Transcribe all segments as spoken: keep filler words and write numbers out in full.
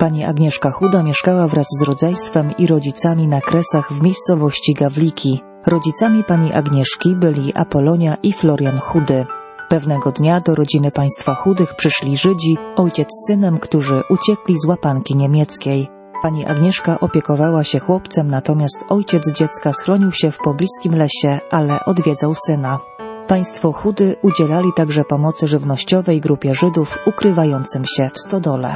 Pani Agnieszka Chuda mieszkała wraz z rodzeństwem i rodzicami na Kresach w miejscowości Gawliki. Rodzicami pani Agnieszki byli Apolonia i Florian Chudy. Pewnego dnia do rodziny państwa Chudych przyszli Żydzi, ojciec z synem, którzy uciekli z łapanki niemieckiej. Pani Agnieszka opiekowała się chłopcem, natomiast ojciec dziecka schronił się w pobliskim lesie, ale odwiedzał syna. Państwo Chudy udzielali także pomocy żywnościowej grupie Żydów ukrywającym się w stodole.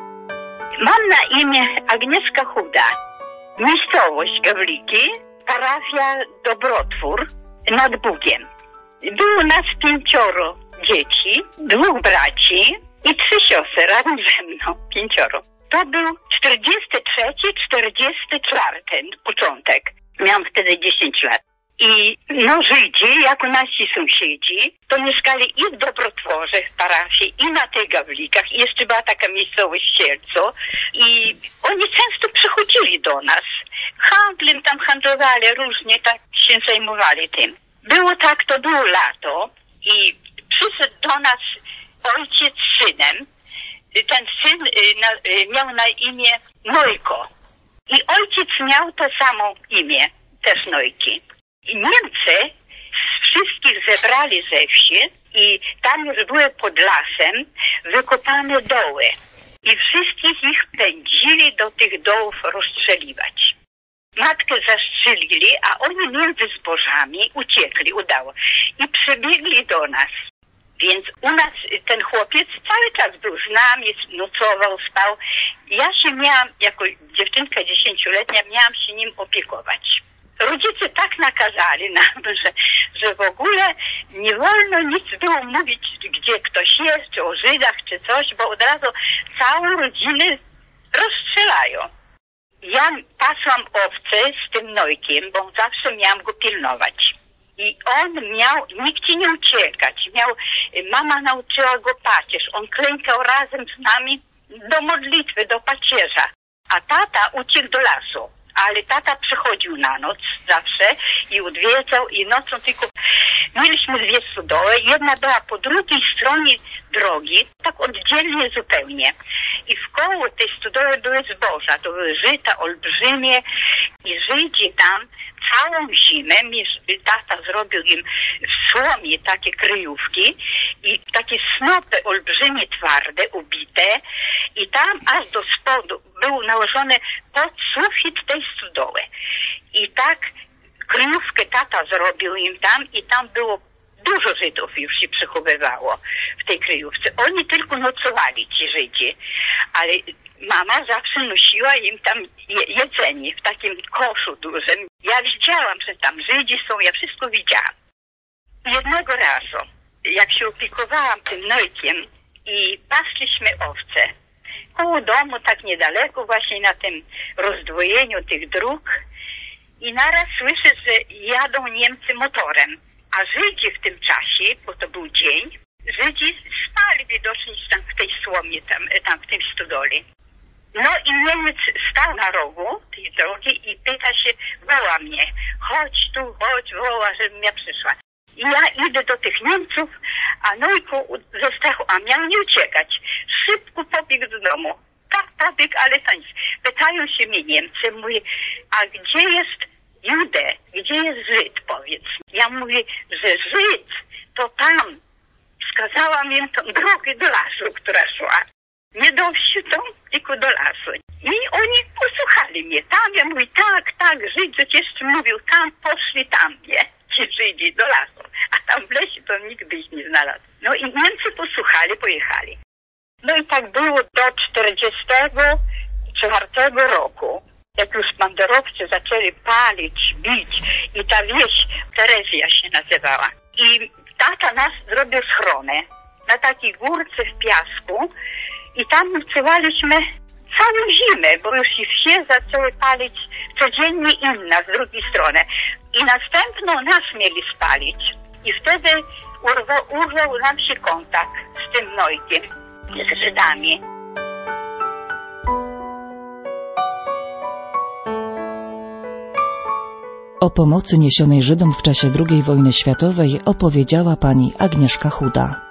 Mam na imię Agnieszka Chuda. Miejscowość Gawliki, parafia Dobrotwór nad Bugiem. Było nas pięcioro dzieci, dwóch braci i trzy siostry razem ze mną, pięcioro. To był czterdziesty trzeci czterdziesty czwarty początek. Miałam wtedy dziesięć lat. I no Żydzi, jako nasi sąsiedzi, to mieszkali i w Dobrotworze, w parafii, i na tych Gawlikach. I jeszcze była taka miejscowość Sielco. I oni często przychodzili do nas. Handlem tam handlowali, różnie tak się zajmowali tym. Było tak, to było lato i przyszedł do nas ojciec z synem. Ten syn miał na imię Nojko. I ojciec miał to samo imię, też Nojki. I Niemcy wszystkich zebrali ze wsi i tam już były pod lasem wykopane doły. I wszystkich ich pędzili do tych dołów rozstrzeliwać. Matkę zastrzelili, a oni między zbożami uciekli, udało. I przybiegli do nas. Więc u nas ten chłopiec cały czas był z nami, nocował, spał. Ja się miałam, jako dziewczynka dziesięcioletnia, miałam się nim opiekować. Rodzice tak nakazali nam, że, że w ogóle nie wolno nic było mówić, gdzie ktoś jest, czy o Żydach, czy coś, bo od razu całą rodzinę rozstrzelają. Ja pasłam owce z tym Nojkiem, bo zawsze miałam go pilnować. I on miał nigdzie nie uciekać. Miał, mama nauczyła go pacierz. On klękał razem z nami do modlitwy, do pacierza. A tata uciekł do lasu. Ale tata przychodził na noc zawsze i odwiedzał i nocą tylko... Mieliśmy dwie stodoły. Jedna była po drugiej stronie drogi, tak oddzielnie zupełnie. I wkoło tej stodoły były zboża. To były żyta olbrzymie i Żydzi tam całą zimę, tata zrobił im w słomie takie kryjówki i takie snopy olbrzymie, twarde, ubite i tam aż do spodu był nałożony pod sufit tej stodoły. I tak kryjówkę tata zrobił im tam i tam było dużo Żydów już się przechowywało w tej kryjówce. Oni tylko nocowali, ci Żydzi, ale mama zawsze nosiła im tam je jedzenie w takim koszu dużym. Ja widziałam, że tam Żydzi są, ja wszystko widziałam. Jednego razu, jak się opiekowałam tym Nojkiem i pasliśmy owce, koło domu, tak niedaleko, właśnie na tym rozdwojeniu tych dróg, i naraz słyszę, że jadą Niemcy motorem. A Żydzi w tym czasie, bo to był dzień, Żydzi spali widocznie tam w tej słomie, tam, tam w tym stodoli. No i Niemiec stał na rogu tej drogi i pyta się, woła mnie, chodź tu, chodź, woła, żebym ja przyszła. I ja idę do tych Niemców, a Nojku ze strachu, a miał nie uciekać. Szybko pobiegł do domu. Tak pobiegł, ale to nic. Pytają się mnie Niemcy, mówi, a gdzie jest Judę, gdzie jest Żyd, powiedz. Ja mówię, że Żyd to tam. Wskazałam im tą drogę do lasu, która szła. Nie do wsi, tą, tylko do lasu. I oni posłuchali mnie. Tam ja mówię, tak, tak, Żyd przecież mówił, tam poszli tam, nie? Ci Żydzi do lasu. A tam w lesie to nikt by ich nie znalazł. No i Niemcy posłuchali, pojechali. No i tak było do czterdziestego czwartego roku. Jak już banderowcy zaczęli palić, bić i ta wieś Terezja się nazywała. I tata nas zrobił schronę na takiej górce w piasku i tam nocowaliśmy całą zimę, bo już i wsie zaczęły palić codziennie inna z drugiej strony. I następną nas mieli spalić. I wtedy urwał, urwał nam się kontakt z tym Nojkiem, z Żydami. O pomocy niesionej Żydom w czasie drugiej wojny światowej opowiedziała pani Agnieszka Chuda.